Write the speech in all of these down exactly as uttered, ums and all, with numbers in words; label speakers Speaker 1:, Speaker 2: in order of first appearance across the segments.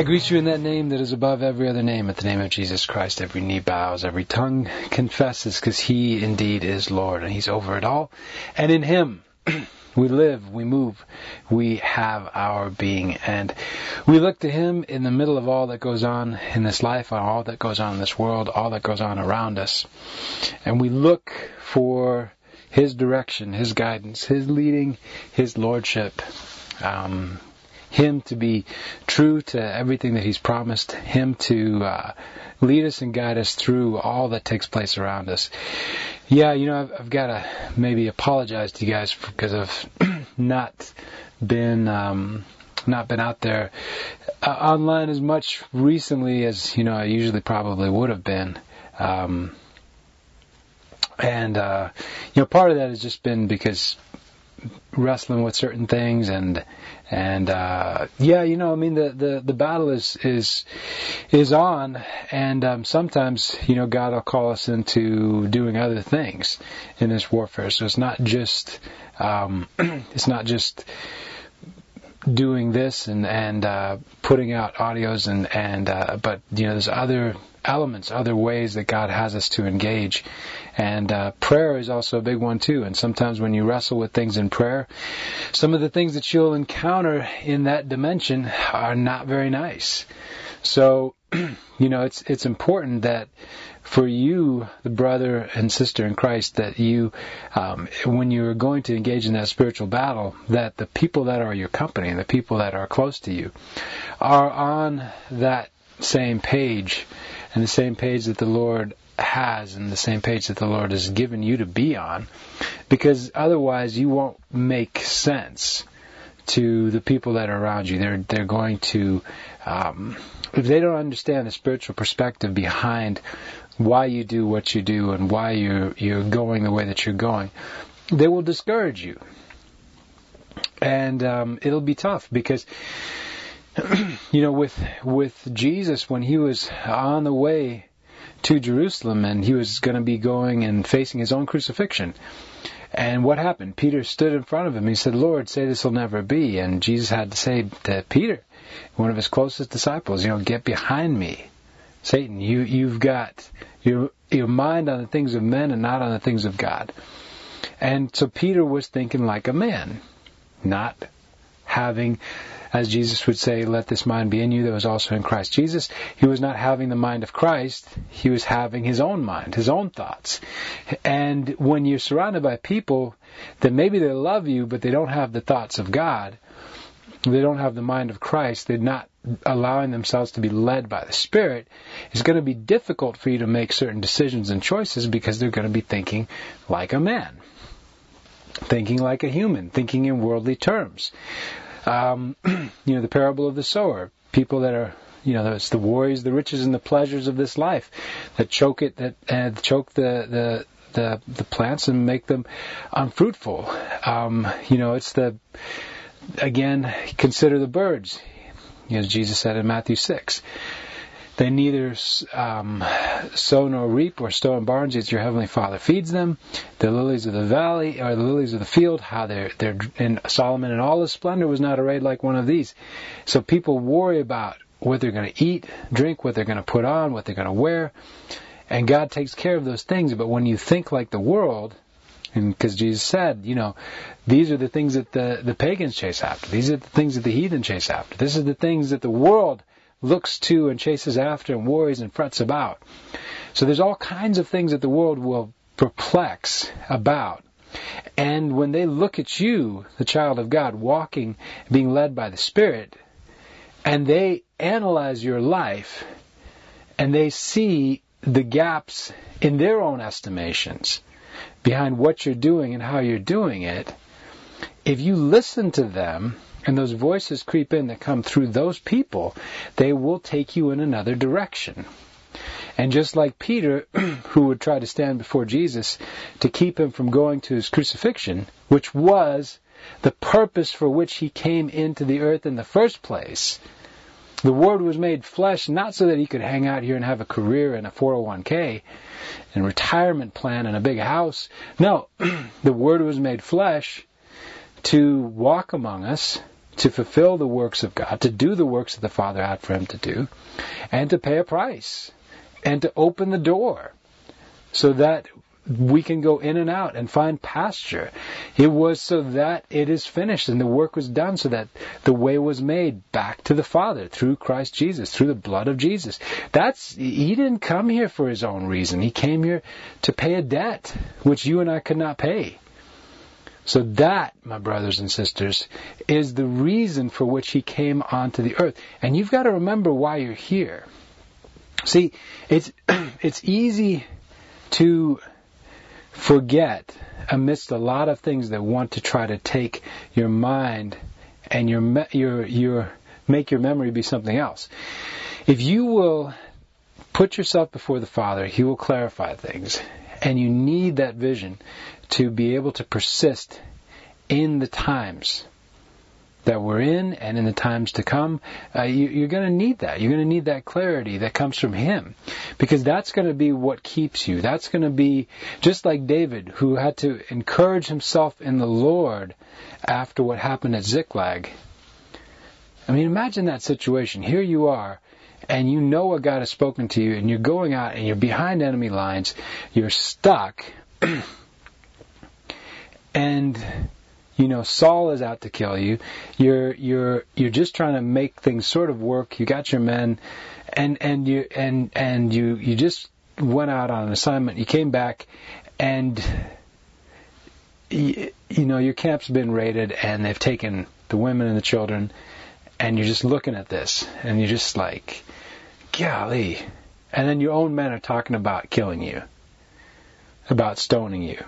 Speaker 1: greet you in that name that is above every other name, at the name of Jesus Christ. Every knee bows, every tongue confesses, because He indeed is Lord, and He's over it all. And in Him we live, we move, we have our being. And we look to Him in the middle of all that goes on in this life, all that goes on in this world, all that goes on around us. And we look for His direction, His guidance, His leading, His lordship. Um... Him to be true to everything that He's promised, Him to uh, lead us and guide us through all that takes place around us. Yeah, you know, I've, I've got to maybe apologize to you guys because I've not been um, not been out there uh, online as much recently as, you know, I usually probably would have been. Um, and, uh, you know, part of that has just been because wrestling with certain things and and uh yeah you know I mean the the the battle is is is on, and um sometimes, you know, God will call us into doing other things in this warfare. So it's not just um it's not just doing this and and uh putting out audios and and uh but you know there's other elements, other ways that God has us to engage. And uh, prayer is also a big one too. And sometimes when you wrestle with things in prayer, some of the things that you'll encounter in that dimension are not very nice. So, you know, it's it's important that for you, the brother and sister in Christ, that you, um, when you're going to engage in that spiritual battle, that the people that are your company and the people that are close to you are on that same page, and the same page that the Lord has, and the same page that the Lord has given you to be on, because otherwise you won't make sense to the people that are around you. They're they're going to, um, if they don't understand the spiritual perspective behind why you do what you do and why you're you're going the way that you're going, they will discourage you, and um, it'll be tough because, you know, with with Jesus, when He was on the way to Jerusalem and He was going to be going and facing His own crucifixion, and what happened? Peter stood in front of Him. He said, "Lord, say this will never be." And Jesus had to say to Peter, one of His closest disciples, you know, "Get behind me, Satan. You you've got your your mind on the things of men and not on the things of God." And so Peter was thinking like a man, not having, as Jesus would say, "Let this mind be in you that was also in Christ Jesus." He was not having the mind of Christ. He was having his own mind, his own thoughts. And when you're surrounded by people that maybe they love you, but they don't have the thoughts of God, they don't have the mind of Christ, they're not allowing themselves to be led by the Spirit, it's going to be difficult for you to make certain decisions and choices because they're going to be thinking like a man, thinking like a human, thinking in worldly terms. Um, you know, the parable of the sower. People that are, you know, it's the worries, the riches, and the pleasures of this life that choke it, that uh, choke the, the the the plants and make them unfruitful. Um, you know, it's the, again, consider the birds, as Jesus said in Matthew six. They neither um, sow nor reap or store in barns, yet your heavenly Father feeds them. The lilies of the valley, or the lilies of the field, how they're they're in Solomon in all his splendor was not arrayed like one of these. So people worry about what they're going to eat, drink, what they're going to put on, what they're going to wear, and God takes care of those things. But when you think like the world, and because Jesus said, you know, these are the things that the the pagans chase after. These are the things that the heathen chase after. This is the things that the world looks to and chases after and worries and frets about. So there's all kinds of things that the world will perplex about. And when they look at you, the child of God, walking, being led by the Spirit, and they analyze your life, and they see the gaps in their own estimations behind what you're doing and how you're doing it, if you listen to them, and those voices creep in that come through those people, they will take you in another direction. And just like Peter, who would try to stand before Jesus to keep him from going to his crucifixion, which was the purpose for which he came into the earth in the first place. The Word was made flesh, not so that he could hang out here and have a career and a four oh one k and retirement plan and a big house. No, the Word was made flesh to walk among us, to fulfill the works of God, to do the works that the Father had for him to do, and to pay a price, and to open the door so that we can go in and out and find pasture. It was so that it is finished and the work was done, so that the way was made back to the Father through Christ Jesus, through the blood of Jesus. That's, he didn't come here for his own reason. He came here to pay a debt which you and I could not pay. So that, my brothers and sisters, is the reason for which he came onto the earth. And you've got to remember why you're here. See, it's it's easy to forget amidst a lot of things that want to try to take your mind and your your your make your memory be something else. If you will put yourself before the Father, He will clarify things, and you need that vision to be able to persist in the times that we're in and in the times to come. Uh, you, you're going to need that. You're going to need that clarity that comes from Him, because that's going to be what keeps you. That's going to be just like David, who had to encourage himself in the Lord after what happened at Ziklag. I mean, imagine that situation. Here you are, and you know what God has spoken to you, and you're going out and you're behind enemy lines. You're stuck. And you know, Saul is out to kill you. You're you're you're just trying to make things sort of work. You got your men, and and you and and you you just went out on an assignment. You came back, and you, you know your camp's been raided, and they've taken the women and the children, and you're just looking at this, and you're just like, golly. And then your own men are talking about killing you, about stoning you.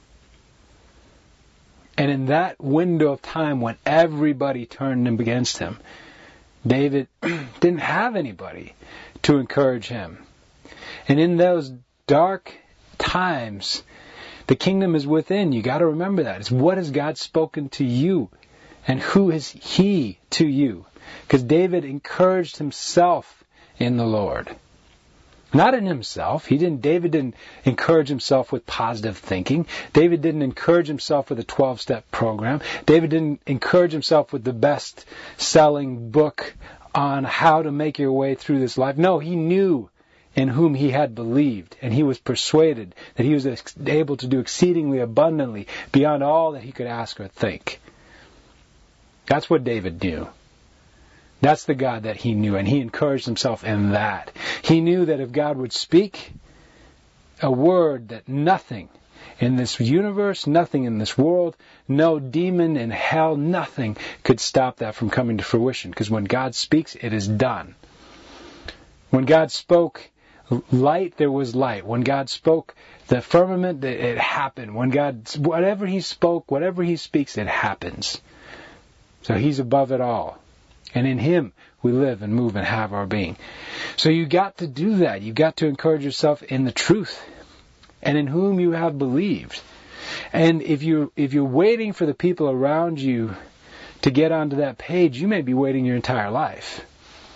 Speaker 1: And in that window of time when everybody turned against him, David didn't have anybody to encourage him. And in those dark times, the kingdom is within. You got to remember that. It's what has God spoken to you, and who is He to you? Because David encouraged himself in the Lord. Not in himself. He didn't. David didn't encourage himself with positive thinking. David didn't encourage himself with a twelve-step program. David didn't encourage himself with the best-selling book on how to make your way through this life. No, he knew in whom he had believed, and he was persuaded that he was able to do exceedingly abundantly beyond all that he could ask or think. That's what David knew. That's the God that he knew, and he encouraged himself in that. He knew that if God would speak a word, that nothing in this universe, nothing in this world, no demon in hell, nothing could stop that from coming to fruition. Because when God speaks, it is done. When God spoke light, there was light. When God spoke the firmament, it happened. When God, whatever He spoke, whatever He speaks, it happens. So He's above it all. And in Him we live and move and have our being. So you got to do that. You got to encourage yourself in the truth, and in whom you have believed. And if you if you're waiting for the people around you to get onto that page, you may be waiting your entire life.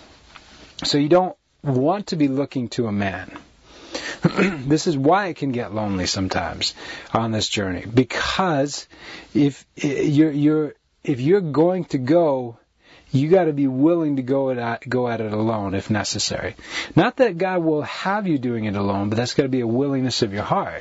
Speaker 1: So you don't want to be looking to a man. This is why it can get lonely sometimes on this journey, because if you're you're if you're going to go, you got to be willing to go at go at it alone if necessary. Not that God will have you doing it alone, but that's got to be a willingness of your heart.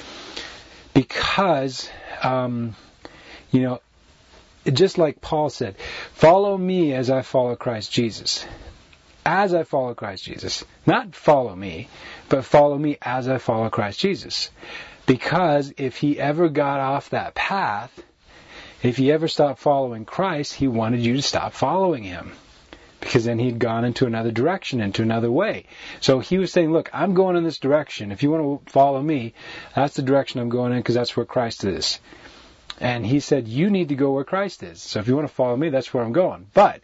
Speaker 1: Because, um, you know, just like Paul said, follow me as I follow Christ Jesus. As I follow Christ Jesus. Not follow me, but follow me as I follow Christ Jesus. Because if he ever got off that path, if he ever stopped following Christ, he wanted you to stop following him. Because then he'd gone into another direction, into another way. So he was saying, look, I'm going in this direction. If you want to follow me, that's the direction I'm going in, because that's where Christ is. And he said, you need to go where Christ is. So if you want to follow me, that's where I'm going. But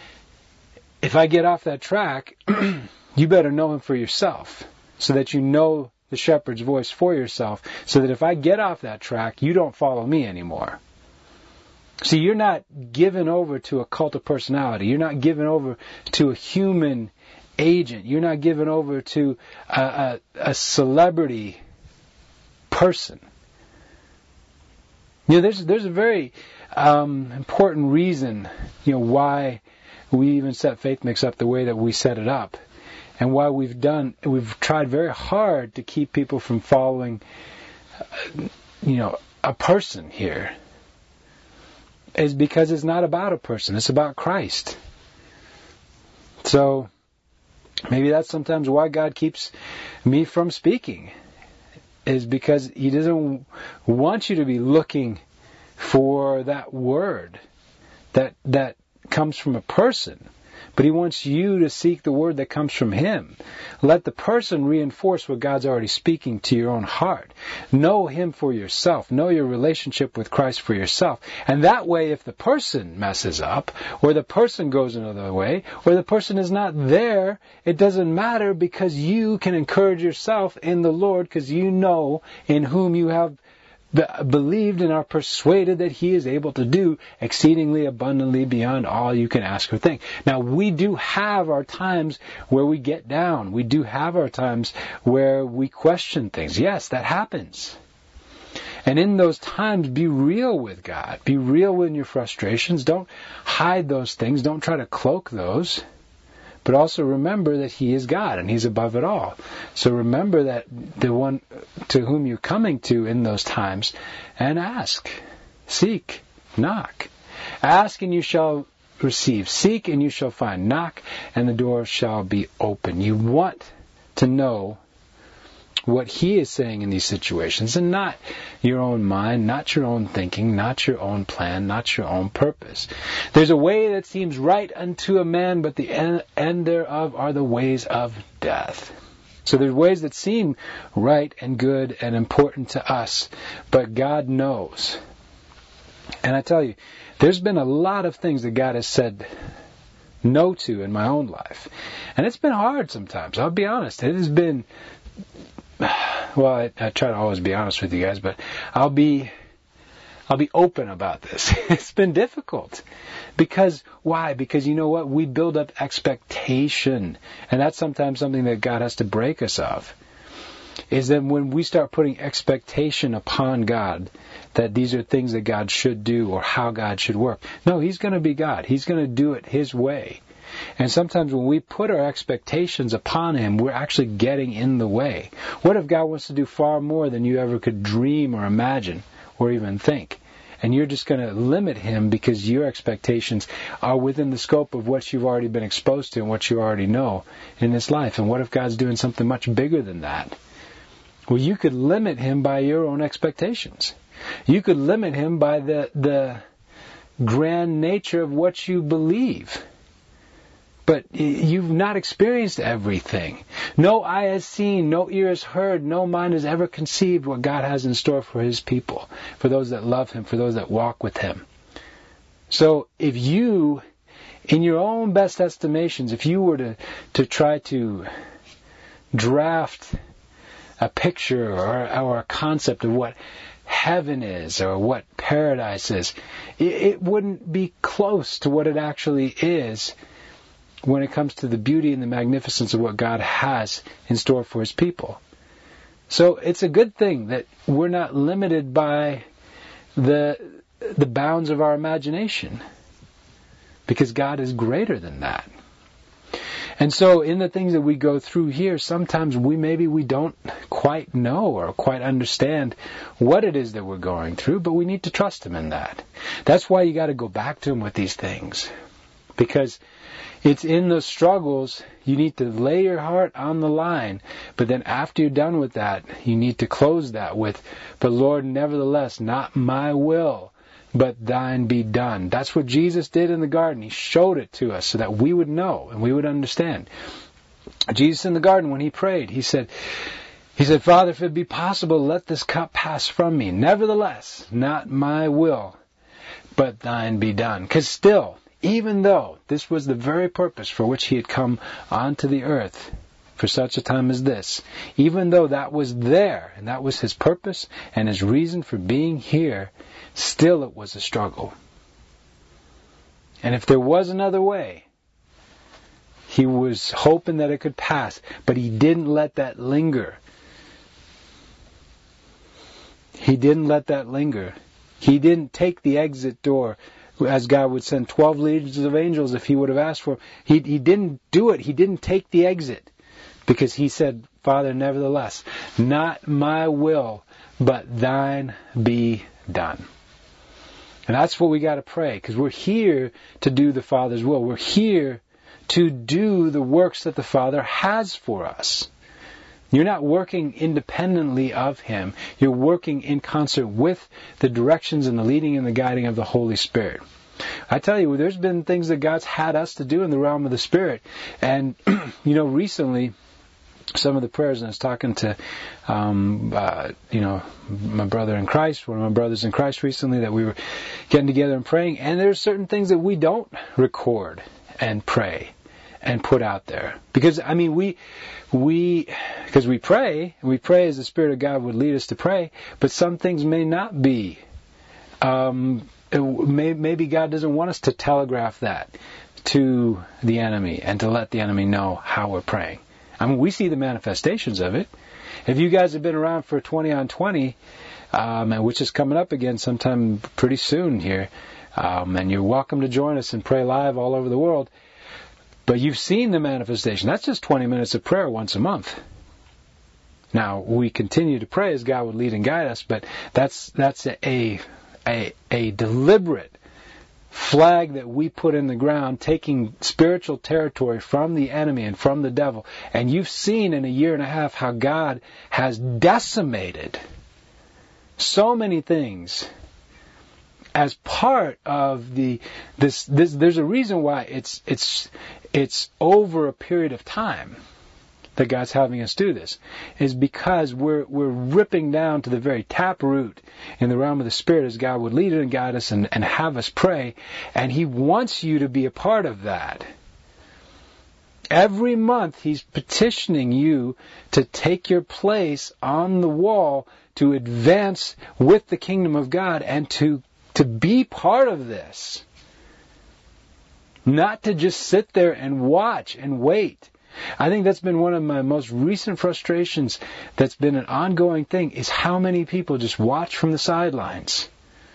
Speaker 1: if I get off that track, you better know him for yourself, so that you know the shepherd's voice for yourself, so that if I get off that track, you don't follow me anymore. See, you're not given over to a cult of personality. You're not given over to a human agent. You're not given over to a, a, a celebrity person. You know, there's there's a very um, important reason, you know, why we even set Faith Mix up the way that we set it up, and why we've done we've tried very hard to keep people from following, uh, you know, a person here. Is because it's not about a person; it's about Christ. So maybe that's sometimes why God keeps me from speaking, is because He doesn't want you to be looking for that word that that comes from a person, but He wants you to seek the word that comes from Him. Let the person reinforce what God's already speaking to your own heart. Know Him for yourself. Know your relationship with Christ for yourself. And that way, if the person messes up, or the person goes another way, or the person is not there, it doesn't matter, because you can encourage yourself in the Lord, because you know in whom you have believed and are persuaded that He is able to do exceedingly abundantly beyond all you can ask or think. Now, we do have our times where we get down. We do have our times where we question things. Yes, that happens. And in those times, be real with God. Be real in your frustrations. Don't hide those things. Don't try to cloak those. But also remember that He is God and He's above it all. So remember that the one to whom you're coming to in those times, and ask, seek, knock. Ask and you shall receive. Seek and you shall find. Knock and the door shall be open. You want to know what He is saying in these situations, and not your own mind, not your own thinking, not your own plan, not your own purpose. There's a way that seems right unto a man, but the end, end thereof are the ways of death. So there's ways that seem right and good and important to us, but God knows. And I tell you, there's been a lot of things that God has said no to in my own life. And it's been hard sometimes, I'll be honest. It has been... Well, I, I try to always be honest with you guys, but I'll be I'll be open about this. It's been difficult. Because, why? Because you know what? We build up expectation. And that's sometimes something that God has to break us of. Is that when we start putting expectation upon God, that these are things that God should do or how God should work. No, He's going to be God. He's going to do it His way. And sometimes when we put our expectations upon Him, we're actually getting in the way. What if God wants to do far more than you ever could dream or imagine or even think? And you're just going to limit Him because your expectations are within the scope of what you've already been exposed to and what you already know in this life. And what if God's doing something much bigger than that? Well, you could limit Him by your own expectations. You could limit Him by the, the grand nature of what you believe. But you've not experienced everything. No eye has seen, no ear has heard, no mind has ever conceived what God has in store for His people, for those that love Him, for those that walk with Him. So if you, in your own best estimations, if you were to, to try to draft a picture or, or a concept of what heaven is or what paradise is, it, it wouldn't be close to what it actually is when it comes to the beauty and the magnificence of what God has in store for His people. So it's a good thing that we're not limited by the the bounds of our imagination, because God is greater than that. And so in the things that we go through here, sometimes we maybe we don't quite know or quite understand what it is that we're going through, but we need to trust Him in that. That's why you got to go back to Him with these things, because it's in those struggles you need to lay your heart on the line. But then after you're done with that, you need to close that with, but Lord, nevertheless, not my will, but thine be done. That's what Jesus did in the garden. He showed it to us so that we would know and we would understand. Jesus in the garden, when He prayed, He said, He said, Father, if it be possible, let this cup pass from me. Nevertheless, not my will, but thine be done. Because still, even though this was the very purpose for which He had come onto the earth, for such a time as this, even though that was there, and that was His purpose and His reason for being here, still it was a struggle. And if there was another way, He was hoping that it could pass, but He didn't let that linger. He didn't let that linger. He didn't take the exit door, as God would send twelve legions of angels if he would have asked for. He, he didn't do it. He didn't take the exit because he said, Father, nevertheless, not my will, but thine be done. And that's what we got to pray, because we're here to do the Father's will. We're here to do the works that the Father has for us. You're not working independently of Him. You're working in concert with the directions and the leading and the guiding of the Holy Spirit. I tell you, there's been things that God's had us to do in the realm of the Spirit. And, you know, recently, some of the prayers, and I was talking to, um, uh, you know, my brother in Christ, one of my brothers in Christ recently, that we were getting together and praying. And there's certain things that we don't record and pray and put out there. Because, I mean, we, we, because we pray, and we pray as the Spirit of God would lead us to pray, but some things may not be. Um, it may, maybe God doesn't want us to telegraph that to the enemy and to let the enemy know how we're praying. I mean, we see the manifestations of it. If you guys have been around for twenty on twenty, um, which is coming up again sometime pretty soon here, um, and you're welcome to join us and pray live all over the world, but you've seen the manifestation. That's just twenty minutes of prayer once a month. Now, we continue to pray as God would lead and guide us, but that's that's a a, a deliberate flag that we put in the ground, taking spiritual territory from the enemy and from the devil. And you've seen in a year and a half how God has decimated so many things as part of the this this there's a reason why it's it's it's over a period of time that God's having us do this, is because we're we're ripping down to the very taproot in the realm of the Spirit as God would lead and guide us and, and have us pray, and He wants you to be a part of that. Every month He's petitioning you to take your place on the wall to advance with the kingdom of God and to, to be part of this. Not to just sit there and watch and wait. I think that's been one of my most recent frustrations that's been an ongoing thing, is how many people just watch from the sidelines.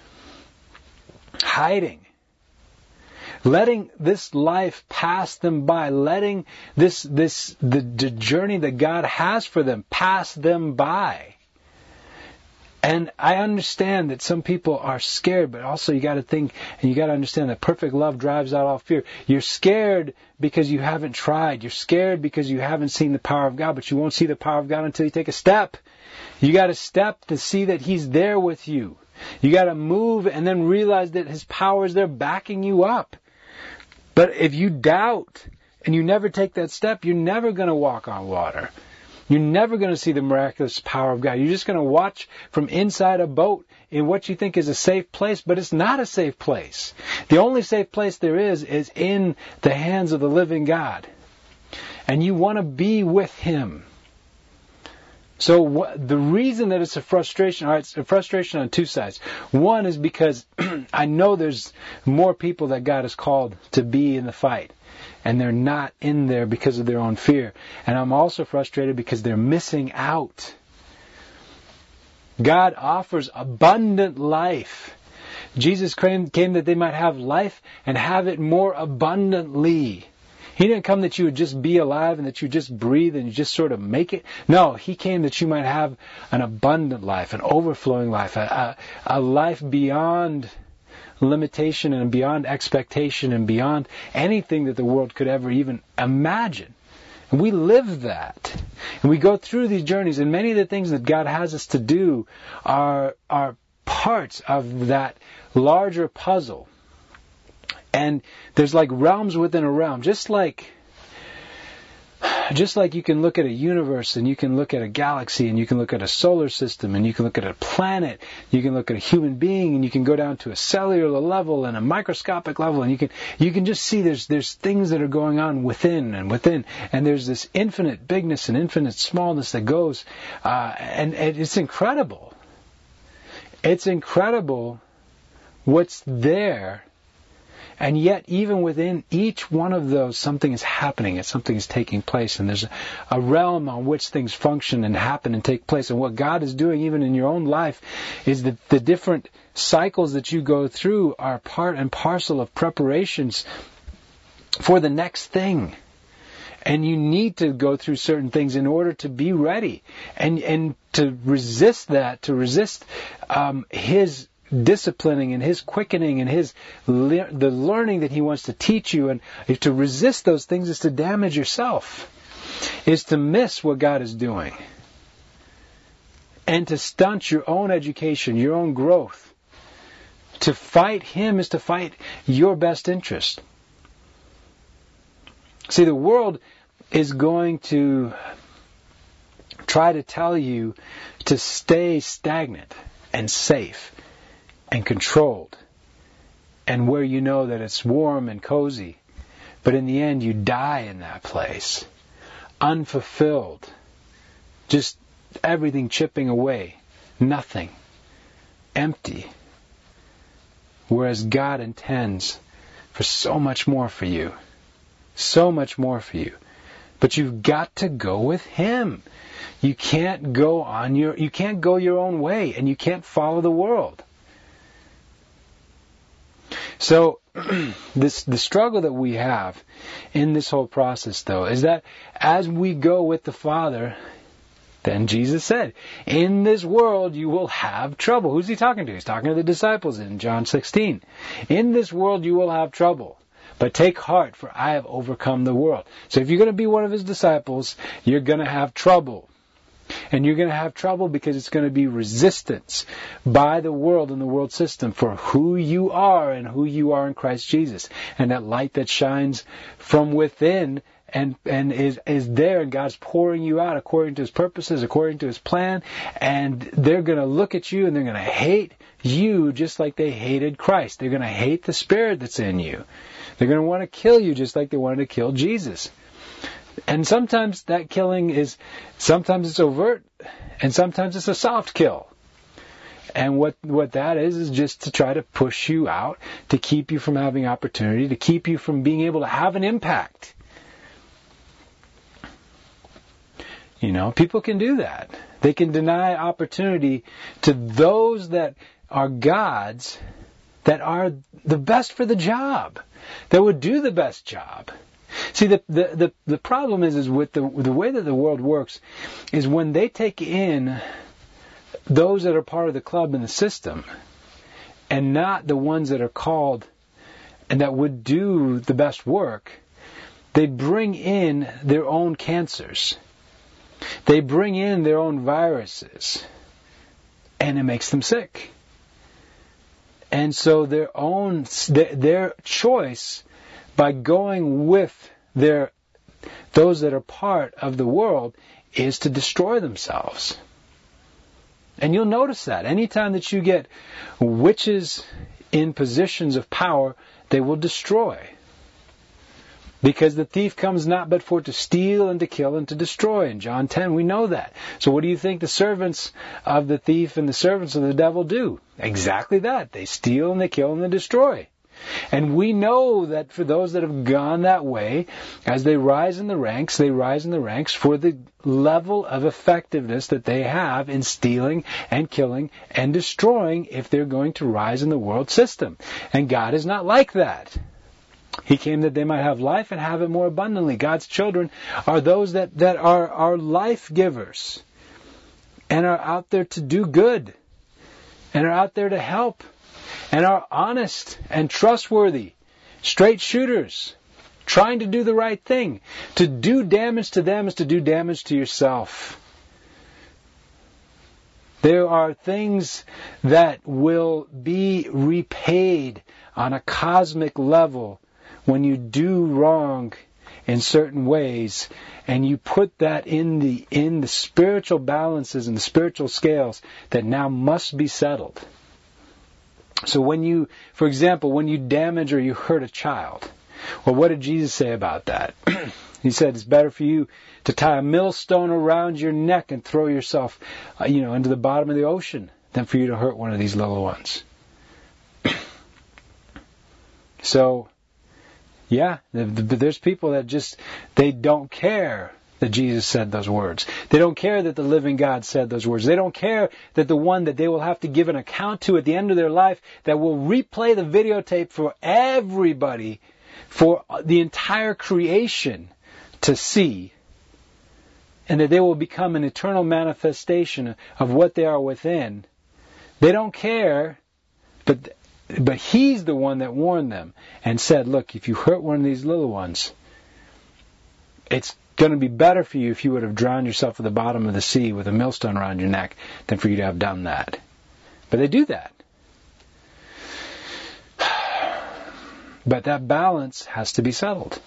Speaker 1: Hiding. Letting this life pass them by. Letting this, this, the, the journey that God has for them pass them by. And I understand that some people are scared, but also you got to think, and you got to understand that perfect love drives out all fear. You're scared because you haven't tried. You're scared because you haven't seen the power of God, but you won't see the power of God until you take a step. You got to step to see that He's there with you. You got to move and then realize that His power is there backing you up. But if you doubt and you never take that step, you're never going to walk on water. You're never going to see the miraculous power of God. You're just going to watch from inside a boat in what you think is a safe place, but it's not a safe place. The only safe place there is is in the hands of the living God. And you want to be with Him. So what, the reason that it's a frustration, all right, it's a frustration on two sides. One is because I know there's more people that God has called to be in the fight. And they're not in there because of their own fear. And I'm also frustrated because they're missing out. God offers abundant life. Jesus came, came that they might have life and have it more abundantly. He didn't come that you would just be alive and that you just breathe and you just sort of make it. No, He came that you might have an abundant life, an overflowing life, a, a, a life beyond limitation and beyond expectation and beyond anything that the world could ever even imagine. And we live that. And we go through these journeys, and many of the things that God has us to do are, are parts of that larger puzzle. And there's like realms within a realm. Just like Just like you can look at a universe and you can look at a galaxy and you can look at a solar system and you can look at a planet, you can look at a human being and you can go down to a cellular level and a microscopic level and you can you can just see there's there's things that are going on within and within, and there's this infinite bigness and infinite smallness that goes uh, and, and it's incredible. It's incredible what's there. And yet, even within each one of those, something is happening and something is taking place. And there's a realm on which things function and happen and take place. And what God is doing, even in your own life, is that the different cycles that you go through are part and parcel of preparations for the next thing. And you need to go through certain things in order to be ready. And and to resist that, to resist um, His disciplining and His quickening and His le- the learning that He wants to teach you, and to resist those things is to damage yourself, is to miss what God is doing. And to stunt your own education, your own growth. To fight Him is to fight your best interest. See, the world is going to try to tell you to stay stagnant and safe and controlled and where you know that it's warm and cozy. But in the end, you die in that place, unfulfilled, just everything chipping away, nothing, empty. Whereas God intends for so much more for you. So much more for you. But you've got to go with Him. You can't go on your you can't go your own way, and you can't follow the world. So this the struggle that we have in this whole process, though, is that as we go with the Father, then Jesus said, in this world you will have trouble. Who's He talking to? He's talking to the disciples in John sixteen. In this world you will have trouble. But take heart, for I have overcome the world. So if you're going to be one of His disciples, you're going to have trouble. And you're going to have trouble because it's going to be resistance by the world and the world system for who you are and who you are in Christ Jesus. And that light that shines from within and and is, is there, and God's pouring you out according to His purposes, according to His plan. And they're going to look at you and they're going to hate you just like they hated Christ. They're going to hate the Spirit that's in you. They're going to want to kill you just like they wanted to kill Jesus. And sometimes that killing is, sometimes it's overt, and sometimes it's a soft kill. And what, what that is, is just to try to push you out, to keep you from having opportunity, to keep you from being able to have an impact. You know, people can do that. They can deny opportunity to those that are God's, that are the best for the job, that would do the best job. See, the the the, the problem is is with the the way that the world works is when they take in those that are part of the club and the system, and not the ones that are called and that would do the best work, they bring in their own cancers. They bring in their own viruses, and it makes them sick. And so their own, their choice by going with their, those that are part of the world is to destroy themselves. And you'll notice that anytime that you get witches in positions of power, they will destroy. Because the thief comes not but for to steal and to kill and to destroy. In John ten, we know that. So what do you think the servants of the thief and the servants of the devil do? Exactly that. They steal and they kill and they destroy. And we know that for those that have gone that way, as they rise in the ranks, they rise in the ranks for the level of effectiveness that they have in stealing and killing and destroying if they're going to rise in the world system. And God is not like that. He came that they might have life and have it more abundantly. God's children are those that, that are, are life givers and are out there to do good and are out there to help and are honest and trustworthy, straight shooters, trying to do the right thing. To do damage to them is to do damage to yourself. There are things that will be repaid on a cosmic level when you do wrong in certain ways, and you put that in the in the spiritual balances and the spiritual scales that now must be settled. So when you, for example, when you damage or you hurt a child, well, what did Jesus say about that? He said it's better for you to tie a millstone around your neck and throw yourself, uh, you know, into the bottom of the ocean than for you to hurt one of these little ones. So, yeah, there's people that just, they don't care that Jesus said those words. They don't care that the living God said those words. They don't care that the one that they will have to give an account to at the end of their life, that will replay the videotape for everybody, for the entire creation to see, and that they will become an eternal manifestation of what they are within. They don't care, but but He's the one that warned them and said, look, if you hurt one of these little ones, it's going to be better for you if you would have drowned yourself at the bottom of the sea with a millstone around your neck than for you to have done that. But they do that. But that balance has to be settled.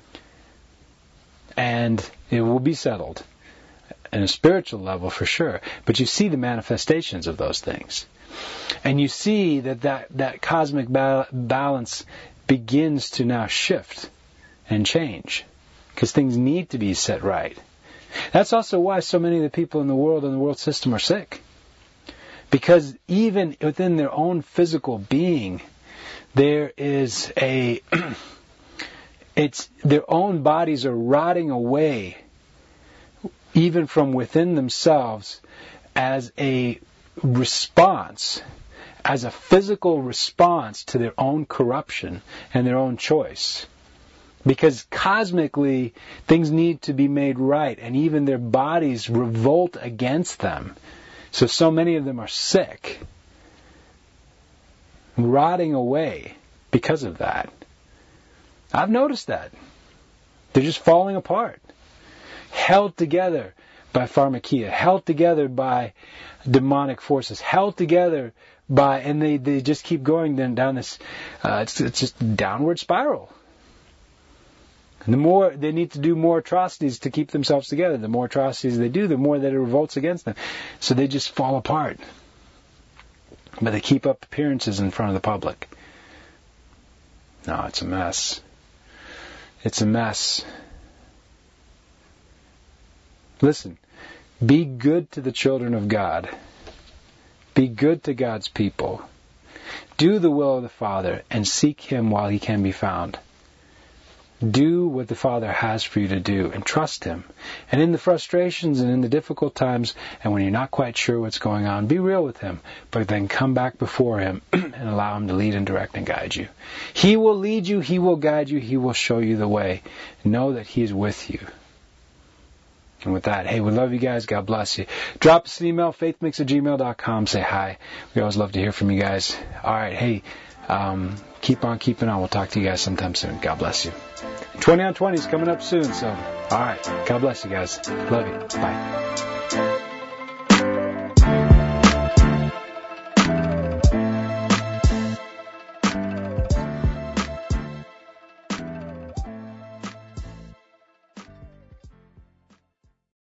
Speaker 1: And it will be settled on a spiritual level for sure. But you see the manifestations of those things. And you see that that, that cosmic ba- balance begins to now shift and change. Because things need to be set right. That's also why so many of the people in the world and the world system are sick. Because even within their own physical being, there is a... it's their own bodies are rotting away, even from within themselves, as a response, as a physical response to their own corruption and their own choice. Because cosmically, things need to be made right, and even their bodies revolt against them. So, so many of them are sick, rotting away because of that. I've noticed that. They're just falling apart. Held together by pharmakia, held together by demonic forces, held together by, and they, they just keep going then down this, uh, it's, it's just a downward spiral. And the more they need to do more atrocities to keep themselves together, the more atrocities they do, the more that it revolts against them. So they just fall apart. But they keep up appearances in front of the public. No, it's a mess. It's a mess. Listen, be good to the children of God. Be good to God's people. Do the will of the Father and seek Him while He can be found. Do what the Father has for you to do and trust Him. And in the frustrations and in the difficult times and when you're not quite sure what's going on, be real with Him, but then come back before Him and allow Him to lead and direct and guide you. He will lead you, He will guide you, He will show you the way. Know that He is with you. And with that, hey, we love you guys. God bless you. Drop us an email, faithmix at gmail dot com. Say hi. We always love to hear from you guys. All right, hey, um, keep on keeping on. We'll talk to you guys sometime soon. God bless you. twenty on twenty is coming up soon, so all right. God bless you guys. Love you. Bye.